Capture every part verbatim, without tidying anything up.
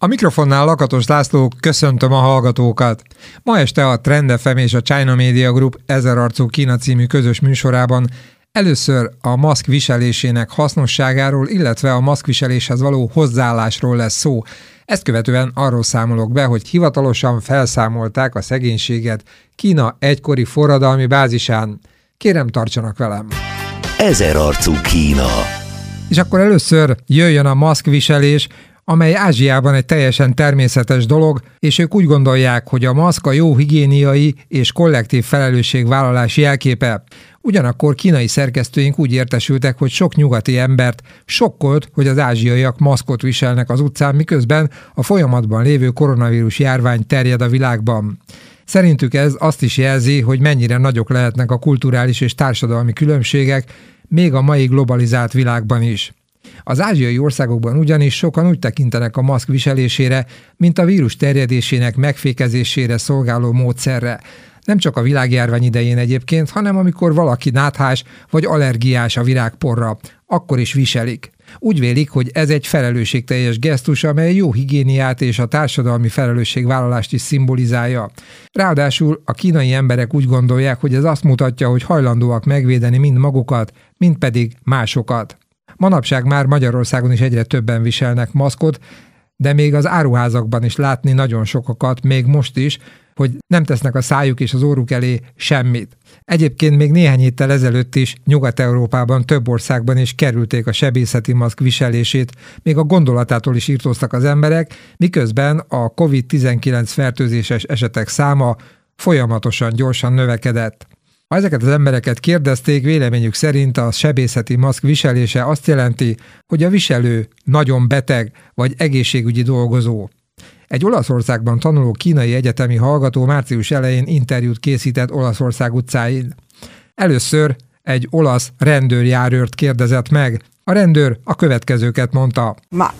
A mikrofonnál Lakatos László, köszöntöm a hallgatókat. Ma este a Trend ef em és a China Media Group Ezer arcú Kína című közös műsorában először a maszk viselésének hasznosságáról, illetve a maszkviseléshez való hozzáállásról lesz szó. Ezt követően arról számolok be, hogy hivatalosan felszámolták a szegénységet Kína egykori forradalmi bázisán. Kérem, tartsanak velem! Ezer arcú Kína. És akkor először jöjjön a maszkviselés, amely Ázsiában egy teljesen természetes dolog, és ők úgy gondolják, hogy a maszk a jó higiéniai és kollektív felelősségvállalás jelképe. Ugyanakkor kínai szerkesztőink úgy értesültek, hogy sok nyugati embert sokkolt, hogy az ázsiaiak maszkot viselnek az utcán, miközben a folyamatban lévő koronavírus járvány terjed a világban. Szerintük ez azt is jelzi, hogy mennyire nagyok lehetnek a kulturális és társadalmi különbségek, még a mai globalizált világban is. Az ázsiai országokban ugyanis sokan úgy tekintenek a maszk viselésére, mint a vírus terjedésének megfékezésére szolgáló módszerre. Nem csak a világjárvány idején egyébként, hanem amikor valaki náthás vagy allergiás a virágporra, akkor is viselik. Úgy vélik, hogy ez egy felelősségteljes gesztus, amely jó higiéniát és a társadalmi felelősségvállalást is szimbolizálja. Ráadásul a kínai emberek úgy gondolják, hogy ez azt mutatja, hogy hajlandóak megvédeni mind magukat, mind pedig másokat. Manapság már Magyarországon is egyre többen viselnek maszkot, de még az áruházakban is látni nagyon sokakat, még most is, hogy nem tesznek a szájuk és az óruk elé semmit. Egyébként még néhány héttel ezelőtt is Nyugat-Európában több országban is kerülték a sebészeti maszk viselését, még a gondolatától is írtóztak az emberek, miközben a kovid tizenkilenc fertőzéses esetek száma folyamatosan gyorsan növekedett. Ha ezeket az embereket kérdezték, véleményük szerint a sebészeti maszk viselése azt jelenti, hogy a viselő nagyon beteg vagy egészségügyi dolgozó. Egy Olaszországban tanuló kínai egyetemi hallgató március elején interjút készített Olaszország utcáin. Először egy olasz rendőrjárőrt kérdezett meg. A rendőr a következőket mondta.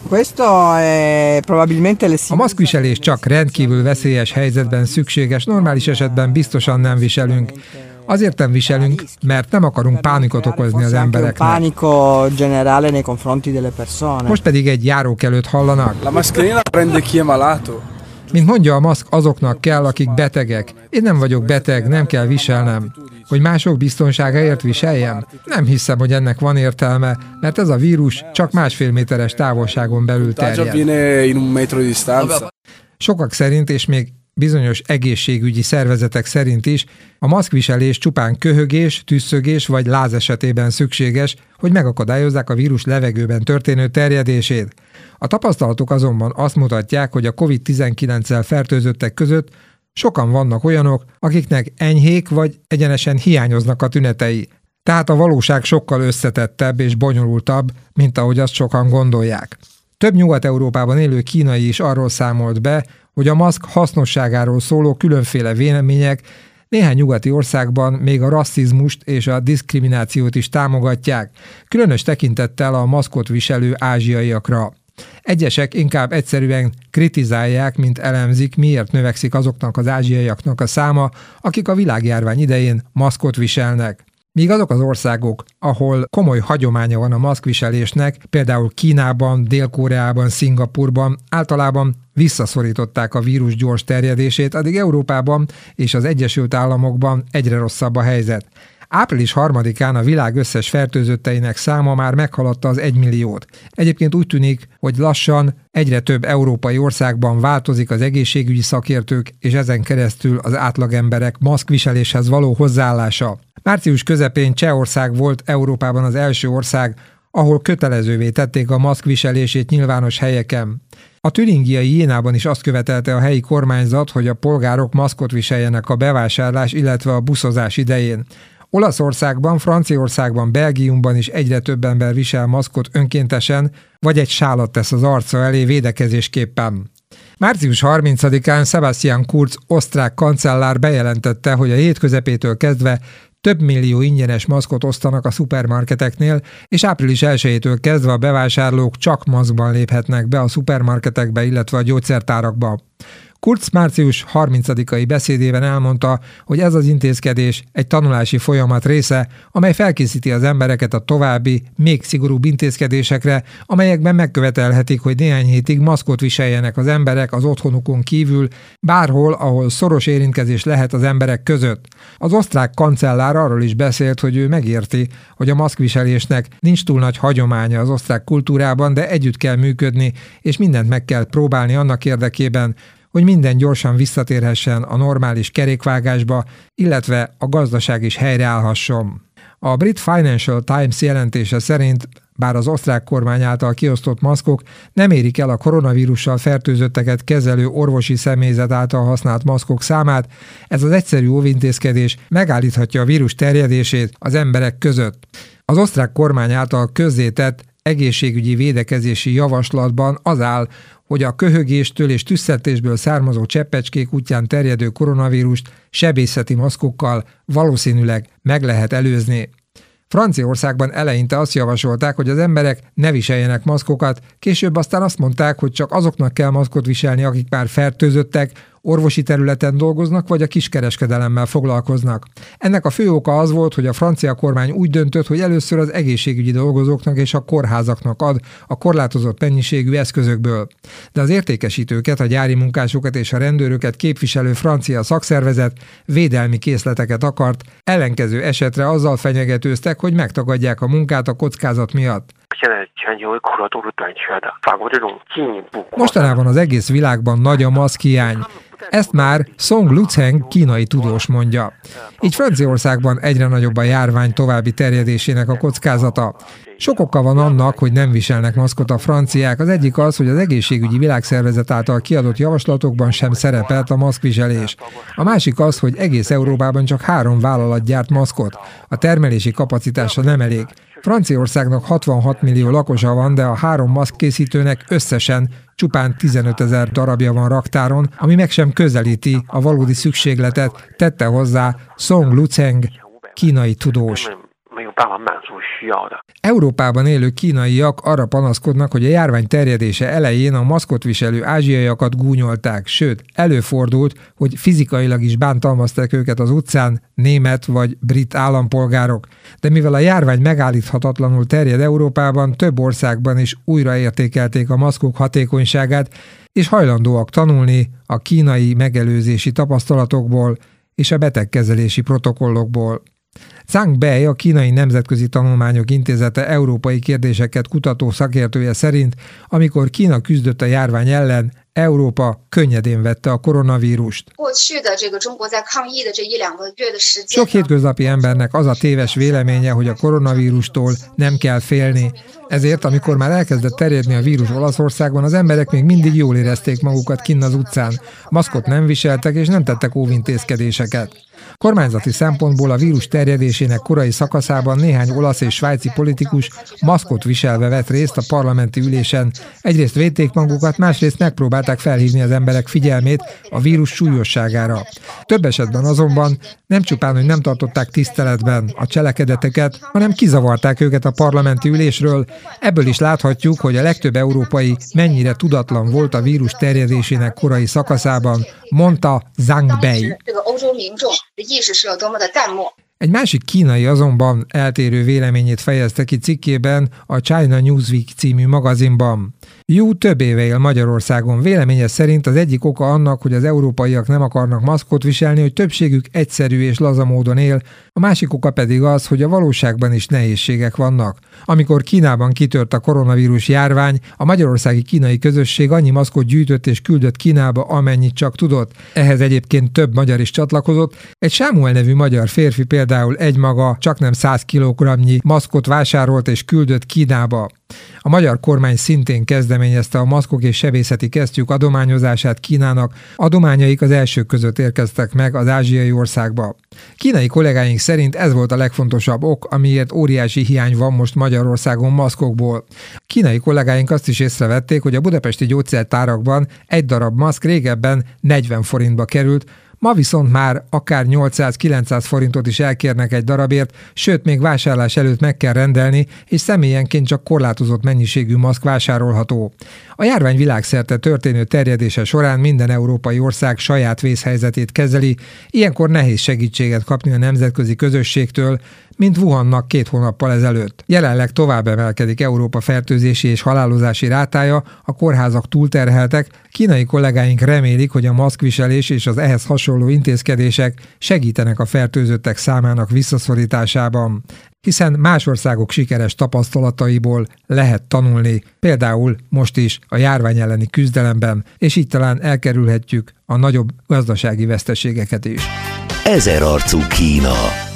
A maszkviselés csak rendkívül veszélyes helyzetben szükséges, normális esetben biztosan nem viselünk. Azért nem viselünk, mert nem akarunk pánikot okozni az embereknek. Most pedig egy járókelőt hallanak. Mint mondja, a maszk azoknak kell, akik betegek. Én nem vagyok beteg, nem kell viselnem. Hogy mások biztonságáért viseljem? Nem hiszem, hogy ennek van értelme, mert ez a vírus csak másfél méteres távolságon belül terjed. Sokak szerint, és még bizonyos egészségügyi szervezetek szerint is, a maszkviselés csupán köhögés, tüsszögés vagy láz esetében szükséges, hogy megakadályozzák a vírus levegőben történő terjedését. A tapasztalatok azonban azt mutatják, hogy a kovid tizenkilenccel fertőzöttek között sokan vannak olyanok, akiknek enyhék vagy egyenesen hiányoznak a tünetei. Tehát a valóság sokkal összetettebb és bonyolultabb, mint ahogy azt sokan gondolják. Több Nyugat-Európában élő kínai is arról számolt be, hogy a maszk hasznosságáról szóló különféle vélemények néhány nyugati országban még a rasszizmust és a diszkriminációt is támogatják, különös tekintettel a maszkot viselő ázsiaiakra. Egyesek inkább egyszerűen kritizálják, mint elemzik, miért növekszik azoknak az ázsiaiaknak a száma, akik a világjárvány idején maszkot viselnek. Míg azok az országok, ahol komoly hagyománya van a maszkviselésnek, például Kínában, Dél-Koreában, Szingapurban általában visszaszorították a vírus gyors terjedését, addig Európában és az Egyesült Államokban egyre rosszabb a helyzet. április harmadikán a világ összes fertőzötteinek száma már meghaladta az egymilliót. Egyébként úgy tűnik, hogy lassan egyre több európai országban változik az egészségügyi szakértők és ezen keresztül az átlagemberek maszkviseléshez való hozzáállása. Március közepén Csehország volt Európában az első ország, ahol kötelezővé tették a maszkviselését nyilvános helyeken. A türingiai Jénában is azt követelte a helyi kormányzat, hogy a polgárok maszkot viseljenek a bevásárlás, illetve a buszozás idején. Olaszországban, Franciaországban, Belgiumban is egyre több ember visel maszkot önkéntesen, vagy egy sálat tesz az arca elé védekezésképpen. március harmincadikán Sebastian Kurz osztrák kancellár bejelentette, hogy a hét közepétől kezdve több millió ingyenes maszkot osztanak a szupermarketeknél, és április elsejétől kezdve a bevásárlók csak maszkban léphetnek be a szupermarketekbe, illetve a gyógyszertárakba. Kurz március harmincadikai beszédében elmondta, hogy ez az intézkedés egy tanulási folyamat része, amely felkészíti az embereket a további, még szigorúbb intézkedésekre, amelyekben megkövetelhetik, hogy néhány hétig maszkot viseljenek az emberek az otthonukon kívül, bárhol, ahol szoros érintkezés lehet az emberek között. Az osztrák kancellár arról is beszélt, hogy ő megérti, hogy a maszkviselésnek nincs túl nagy hagyománya az osztrák kultúrában, de együtt kell működni, és mindent meg kell próbálni annak érdekében, hogy minden gyorsan visszatérhessen a normális kerékvágásba, illetve a gazdaság is helyreállhasson. A brit Financial Times jelentése szerint, bár az osztrák kormány által kiosztott maszkok nem érik el a koronavírussal fertőzötteket kezelő orvosi személyzet által használt maszkok számát, ez az egyszerű óvintézkedés megállíthatja a vírus terjedését az emberek között. Az osztrák kormány által közzétett egészségügyi védekezési javaslatban az áll, hogy a köhögéstől és tüsszetésből származó cseppecskék útján terjedő koronavírust sebészeti maszkokkal valószínűleg meg lehet előzni. Franciaországban eleinte azt javasolták, hogy az emberek ne viseljenek maszkokat, később aztán azt mondták, hogy csak azoknak kell maszkot viselni, akik már fertőzöttek, orvosi területen dolgoznak, vagy a kiskereskedelemmel foglalkoznak. Ennek a fő oka az volt, hogy a francia kormány úgy döntött, hogy először az egészségügyi dolgozóknak és a kórházaknak ad a korlátozott mennyiségű eszközökből. De az értékesítőket, a gyári munkásokat és a rendőröket képviselő francia szakszervezet védelmi készleteket akart, ellenkező esetre azzal fenyegetőztek, hogy megtagadják a munkát a kockázat miatt. Mostanában az egész világban nagy a maszkhiány. Ezt már Song Luceng kínai tudós mondja. Így Franciaországban egyre nagyobb a járvány további terjedésének a kockázata. Sok oka van annak, hogy nem viselnek maszkot a franciák. Az egyik az, hogy az egészségügyi világszervezet által kiadott javaslatokban sem szerepelt a maszkviselés. A másik az, hogy egész Európában csak három vállalat gyárt maszkot. A termelési kapacitása nem elég. Franciaországnak hatvanhat millió lakosa van, de a három maszkkészítőnek összesen csupán tizenötezer darabja van raktáron, ami meg sem közelíti a valódi szükségletet, tette hozzá Song Luceng, kínai tudós. Európában élő kínaiak arra panaszkodnak, hogy a járvány terjedése elején a maszkot viselő ázsiaiakat gúnyolták, sőt, előfordult, hogy fizikailag is bántalmazták őket az utcán német vagy brit állampolgárok. De mivel a járvány megállíthatatlanul terjed Európában, több országban is újraértékelték a maszkok hatékonyságát, és hajlandóak tanulni a kínai megelőzési tapasztalatokból és a betegkezelési protokollokból. Zhang Bei, a Kínai Nemzetközi Tanulmányok Intézete európai kérdéseket kutató szakértője szerint, amikor Kína küzdött a járvány ellen, Európa könnyedén vette a koronavírust. Sok hétköznapi embernek az a téves véleménye, hogy a koronavírustól nem kell félni. Ezért, amikor már elkezdett terjedni a vírus Olaszországban, az emberek még mindig jól érezték magukat kinn az utcán. Maszkot nem viseltek és nem tettek óvintézkedéseket. Kormányzati szempontból a vírus terjedésének korai szakaszában néhány olasz és svájci politikus maszkot viselve vett részt a parlamenti ülésen. Egyrészt védték magukat, másrészt megpróbálták felhívni az emberek figyelmét a vírus súlyosságára. Több esetben azonban nem csupán, hogy nem tartották tiszteletben a cselekedeteket, hanem kizavarták őket a parlamenti ülésről. Ebből is láthatjuk, hogy a legtöbb európai mennyire tudatlan volt a vírus terjedésének korai szakaszában, mondta Zhang Bei. Egy másik kínai azonban eltérő véleményét fejezte ki cikkében a China Newsweek című magazinban. Yu több éve él Magyarországon. Véleménye szerint az egyik oka annak, hogy az európaiak nem akarnak maszkot viselni, hogy többségük egyszerű és laza módon él, a másik oka pedig az, hogy a valóságban is nehézségek vannak. Amikor Kínában kitört a koronavírus járvány, a magyarországi kínai közösség annyi maszkot gyűjtött és küldött Kínába, amennyit csak tudott. Ehhez egyébként több magyar is csatlakozott. Egy Sámuel nevű magyar férfi például egymaga csaknem száz kilogramnyi maszkot vásárolt és küldött Kínába. A magyar kormány szintén kezdeményezte a maszkok és sebészeti kesztyűk adományozását Kínának, adományaik az elsők között érkeztek meg az ázsiai országba. Kínai kollégáink szerint ez volt a legfontosabb ok, amiért óriási hiány van most Magyarországon maszkokból. Kínai kollégáink azt is észrevették, hogy a budapesti gyógyszertárakban egy darab maszk régebben negyven forintba került, ma viszont már akár nyolcszáz-kilencszáz forintot is elkérnek egy darabért, sőt még vásárlás előtt meg kell rendelni, és személyenként csak korlátozott mennyiségű maszk vásárolható. A járvány világszerte történő terjedése során minden európai ország saját vészhelyzetét kezeli, ilyenkor nehéz segítséget kapni a nemzetközi közösségtől, mint Wuhannak két hónappal ezelőtt. Jelenleg tovább emelkedik Európa fertőzési és halálozási rátája, a kórházak túlterheltek, kínai kollégáink remélik, hogy a maszkviselés és az ehhez hasonló intézkedések segítenek a fertőzöttek számának visszaszorításában, hiszen más országok sikeres tapasztalataiból lehet tanulni, például most is a járvány elleni küzdelemben, és így talán elkerülhetjük a nagyobb gazdasági veszteségeket is. Ezerarcú Kína.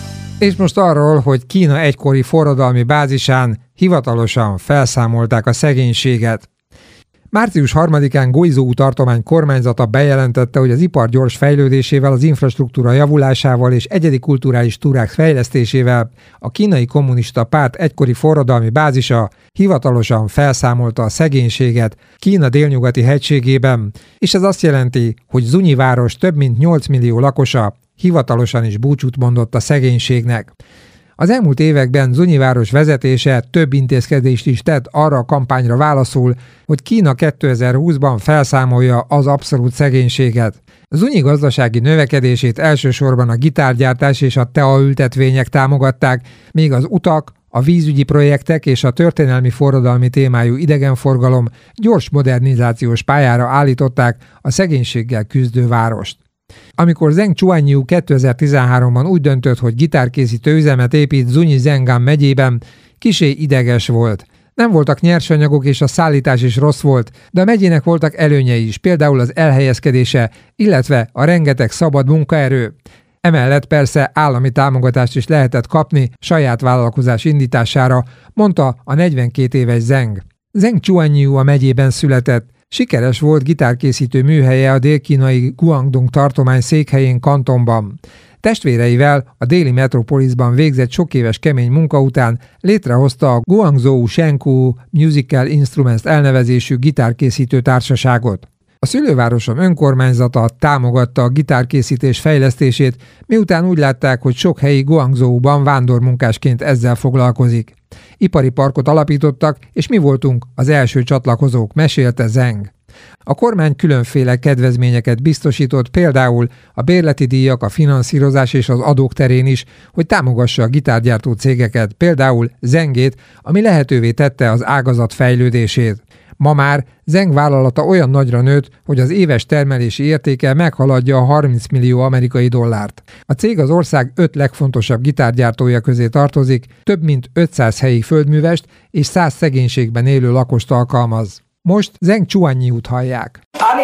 És most arról, hogy Kína egykori forradalmi bázisán hivatalosan felszámolták a szegénységet. március harmadikán Guizhou tartomány kormányzata bejelentette, hogy az ipar gyors fejlődésével, az infrastruktúra javulásával és egyedi kulturális túrák fejlesztésével a kínai kommunista párt egykori forradalmi bázisa hivatalosan felszámolta a szegénységet Kína délnyugati hegységében, és ez azt jelenti, hogy Zunyi város több mint nyolc millió lakosa hivatalosan is búcsút mondott a szegénységnek. Az elmúlt években Zunyi város vezetése több intézkedést is tett arra a kampányra válaszul, hogy Kína kétezer-húszban felszámolja az abszolút szegénységet. Zunyi gazdasági növekedését elsősorban a gitárgyártás és a teaültetvények támogatták, míg az utak, a vízügyi projektek és a történelmi forradalmi témájú idegenforgalom gyors modernizációs pályára állították a szegénységgel küzdő várost. Amikor Zheng Chuanyu kétezer-tizenháromban úgy döntött, hogy gitárkészítő üzemet épít Zunyi Zhejiang megyében, kissé ideges volt. Nem voltak nyersanyagok és a szállítás is rossz volt, de a megyének voltak előnyei is, például az elhelyezkedése, illetve a rengeteg szabad munkaerő. Emellett persze állami támogatást is lehetett kapni saját vállalkozás indítására, mondta a negyvenkét éves Zheng. Zheng Chuanyu a megyében született. Sikeres volt gitárkészítő műhelye a dél-kínai Guangdong tartomány székhelyén Kantonban. Testvéreivel a déli metropoliszban végzett sok éves kemény munka után létrehozta a Guangzhou Shenku Musical Instruments elnevezésű gitárkészítő társaságot. A szülővárosom önkormányzata támogatta a gitárkészítés fejlesztését, miután úgy látták, hogy sok helyi Guangzhouban vándormunkásként ezzel foglalkozik. Ipari parkot alapítottak, és mi voltunk az első csatlakozók, mesélte Zheng. A kormány különféle kedvezményeket biztosított, például a bérleti díjak, a finanszírozás és az adók terén is, hogy támogassa a gitárgyártó cégeket, például Zhengét, ami lehetővé tette az ágazat fejlődését. Ma már Zheng vállalata olyan nagyra nőtt, hogy az éves termelési értéke meghaladja a harminc millió amerikai dollárt. A cég az ország öt legfontosabb gitárgyártója közé tartozik, több mint ötszáz helyi földművest és száz szegénységben élő lakost alkalmaz. Most Zheng Chuanyút hallják.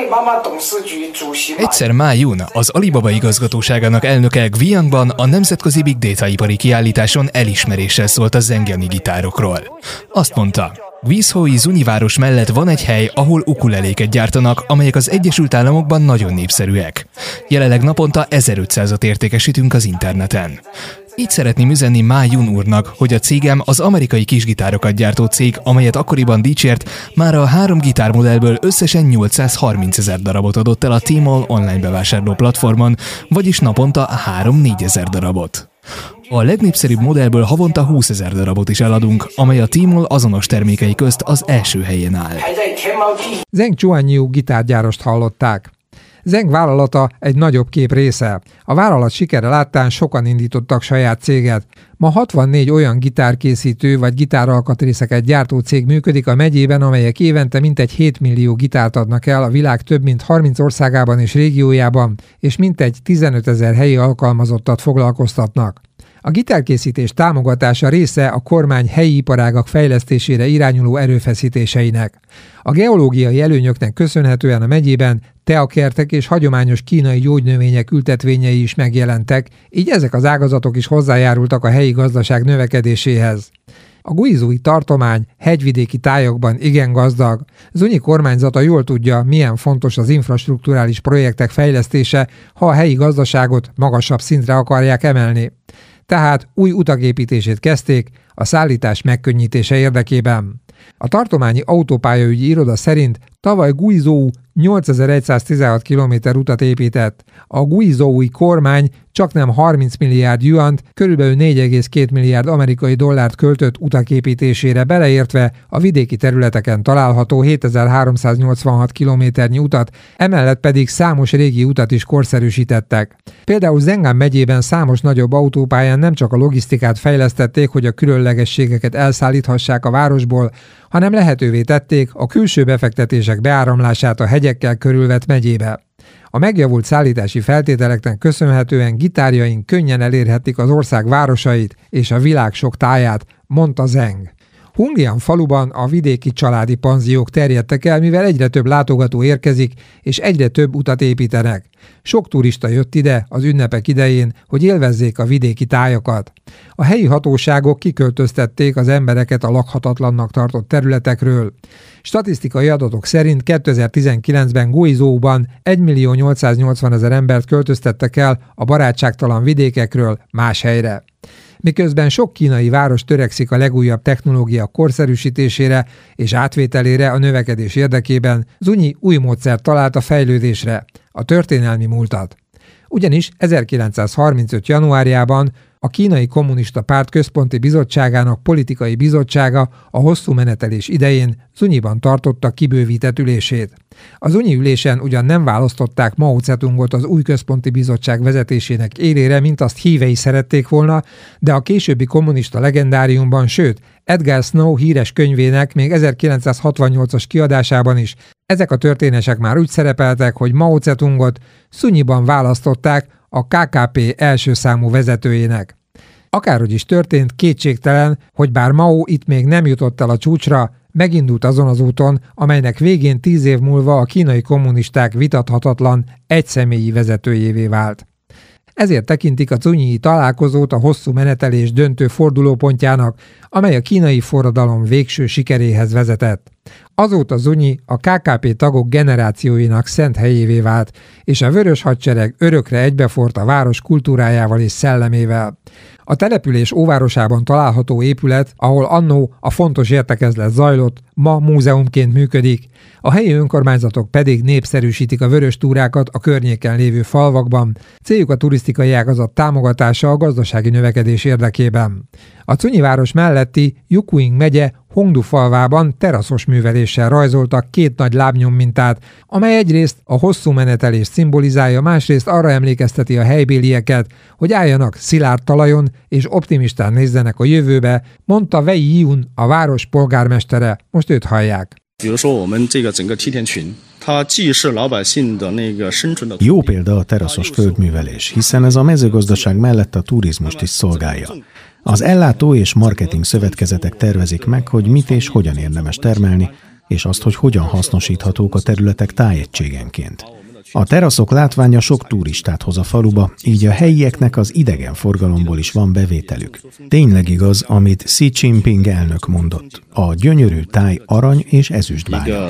Egyszer Ma Yun, az Alibaba igazgatóságának elnöke Guiyangban a nemzetközi Big Data ipari kiállításon elismeréssel szólt a zhengjani gitárokról. Azt mondta, Guizhou-i Zunyi város mellett van egy hely, ahol ukuleléket gyártanak, amelyek az Egyesült Államokban nagyon népszerűek. Jelenleg naponta ezerötszázat értékesítünk az interneten. Így szeretném üzenni Ma Yun úrnak, hogy a cégem az amerikai kisgitárokat gyártó cég, amelyet akkoriban dicsért, már a három gitármodellből összesen nyolcszázharmincezer darabot adott el a Tmall online bevásárló platformon, vagyis naponta három-négyezer darabot. A legnépszerűbb modellből havonta húszezer darabot is eladunk, amely a Tmall azonos termékei közt az első helyen áll. Zheng Chuanyu gitárgyárost hallották. Zheng vállalata egy nagyobb kép része. A vállalat sikere láttán sokan indítottak saját céget. Ma hatvannégy olyan gitárkészítő vagy gitáralkatrészeket gyártó cég működik a megyében, amelyek évente mintegy hét millió gitárt adnak el a világ több mint harminc országában és régiójában, és mintegy tizenötezer helyi alkalmazottat foglalkoztatnak. A gitárkészítés támogatása része a kormány helyi iparágak fejlesztésére irányuló erőfeszítéseinek. A geológiai előnyöknek köszönhetően a megyében teakertek és hagyományos kínai gyógynövények ültetvényei is megjelentek, így ezek az ágazatok is hozzájárultak a helyi gazdaság növekedéséhez. A guizhoui tartomány hegyvidéki tájokban igen gazdag. Zunyi kormányzata jól tudja, milyen fontos az infrastrukturális projektek fejlesztése, ha a helyi gazdaságot magasabb szintre akarják emelni. Tehát új utak építését kezdték a szállítás megkönnyítése érdekében. A tartományi autópályaügyi iroda szerint tavaly Guizhou nyolcezer-száztizenhat kilométer utat épített. A guizhoui kormány csaknem harminc milliárd yuant, körülbelül négy egész két milliárd amerikai dollárt költött utak építésére, beleértve a vidéki területeken található hétezer-háromszáznyolcvanhat kilométernyi utat, emellett pedig számos régi utat is korszerűsítettek. Például Zengán megyében számos nagyobb autópályán nem csak a logisztikát fejlesztették, hogy a különlegességeket elszállíthassák a városból, hanem lehetővé tették a külső befektetések beáramlását a hegyekkel körülvett megyébe. A megjavult szállítási feltételeknek köszönhetően gitárjaink könnyen elérhetik az ország városait és a világ sok táját, mondta Zeng. Hunglian faluban a vidéki családi panziók terjedtek el, mivel egyre több látogató érkezik, és egyre több utat építenek. Sok turista jött ide az ünnepek idején, hogy élvezzék a vidéki tájakat. A helyi hatóságok kiköltöztették az embereket a lakhatatlannak tartott területekről. Statisztikai adatok szerint kétezer-tizenkilencben Guizhouban egymillió nyolcszáznyolcvanezer embert költöztettek el a barátságtalan vidékekről más helyre. Miközben sok kínai város törekszik a legújabb technológia korszerűsítésére és átvételére a növekedés érdekében, Zunyi új módszert talált a fejlődésre, a történelmi múltat. Ugyanis ezerkilencszázharmincöt januárjában a Kínai Kommunista Párt Központi Bizottságának politikai bizottsága a hosszú menetelés idején Zunyiban tartotta kibővített ülését. Az Zunyi ülésen ugyan nem választották Mao Zedongot az új központi bizottság vezetésének élére, mint azt hívei szerették volna, de a későbbi kommunista legendáriumban, sőt, Edgar Snow híres könyvének még ezerkilencszázhatvannyolcas kiadásában is ezek a történések már úgy szerepeltek, hogy Mao Zedongot Zunyiban választották a ká ká pé első számú vezetőjének. Akárhogy is történt, kétségtelen, hogy bár Mao itt még nem jutott el a csúcsra, megindult azon az úton, amelynek végén tíz év múlva a kínai kommunisták vitathatatlan, egyszemélyi vezetőjévé vált. Ezért tekintik a zunyii találkozót a hosszú menetelés döntő fordulópontjának, amely a kínai forradalom végső sikeréhez vezetett. Azóta Zunyi a ká ká pé tagok generációinak szent helyévé vált, és a Vörös Hadsereg örökre egybeforrt a város kultúrájával és szellemével. A település óvárosában található épület, ahol annó a fontos értekezlet zajlott, ma múzeumként működik, a helyi önkormányzatok pedig népszerűsítik a vörös túrákat a környéken lévő falvakban, céljuk a turisztikai ágazat támogatása a gazdasági növekedés érdekében. A Zunyi város melletti Yuquing megye Hongdu falvában teraszos műveléssel rajzoltak két nagy lábnyommintát, amely egyrészt a hosszú menetelést szimbolizálja, másrészt arra emlékezteti a helybélieket, hogy álljanak szilárd talajon és optimistán nézzenek a jövőbe, mondta Wei Yun, a város polgármestere. Most őt hallják. Jó példa a teraszos földművelés, hiszen ez a mezőgazdaság mellett a turizmust is szolgálja. Az ellátó és marketing szövetkezetek tervezik meg, hogy mit és hogyan érdemes termelni, és azt, hogy hogyan hasznosíthatók a területek tájegységenként. A teraszok látványa sok turistát hoz a faluba, így a helyieknek az idegenforgalomból is van bevételük. Tényleg igaz, amit Xi Jinping elnök mondott. A gyönyörű táj arany és ezüstbánya.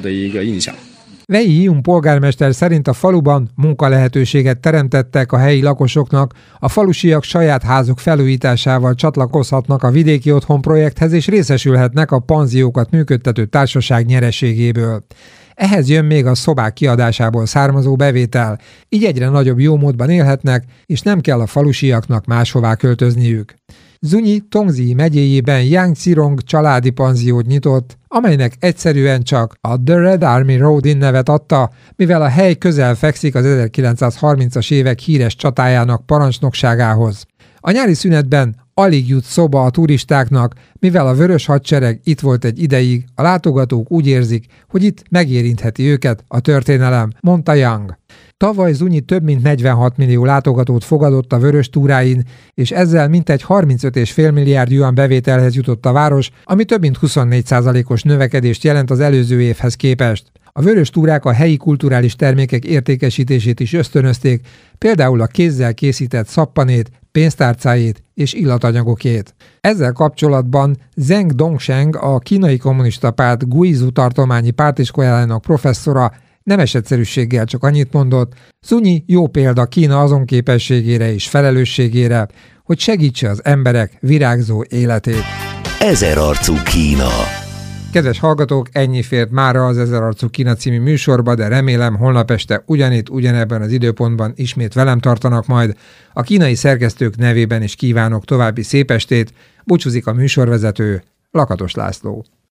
Wei Yun polgármester szerint a faluban munkalehetőséget teremtettek a helyi lakosoknak, a falusiak saját házuk felújításával csatlakozhatnak a vidéki otthon projekthez és részesülhetnek a panziókat működtető társaság nyereségéből. Ehhez jön még a szobák kiadásából származó bevétel, így egyre nagyobb jómódban élhetnek, és nem kell a falusiaknak máshová költözniük. Zunyi Tongzi megyéjében Yang Cirong családi panziót nyitott, amelynek egyszerűen csak a The Red Army Road nevet adta, mivel a hely közel fekszik az ezerkilencszázharmincas évek híres csatájának parancsnokságához. A nyári szünetben alig jut szoba a turistáknak, mivel a Vörös Hadsereg itt volt egy ideig, a látogatók úgy érzik, hogy itt megérintheti őket a történelem, mondta Yang. Tavaly Zunyi több mint negyvenhat millió látogatót fogadott a vörös túráin, és ezzel mintegy harmincöt egész öt milliárd yuan bevételhez jutott a város, ami több mint huszonnégy százalékos növekedést jelent az előző évhez képest. A vörös túrák a helyi kulturális termékek értékesítését is ösztönözték, például a kézzel készített szappanét, pénztárcájét és illatanyagokét. Ezzel kapcsolatban Zeng Dongsheng, a Kínai Kommunista Párt Guizhou tartományi pártiskolájának professzora nem esetszerűséggel csak annyit mondott, Zunyi jó példa Kína azon képességére és felelősségére, hogy segítse az emberek virágzó életét. Ezerarcú Kína. Kedves hallgatók, ennyi fért mára az Ezerarcú Kína című műsorba, de remélem holnap este ugyanitt, ugyanebben az időpontban ismét velem tartanak majd. A kínai szerkesztők nevében is kívánok további szép estét, búcsúzik a műsorvezető, Lakatos László.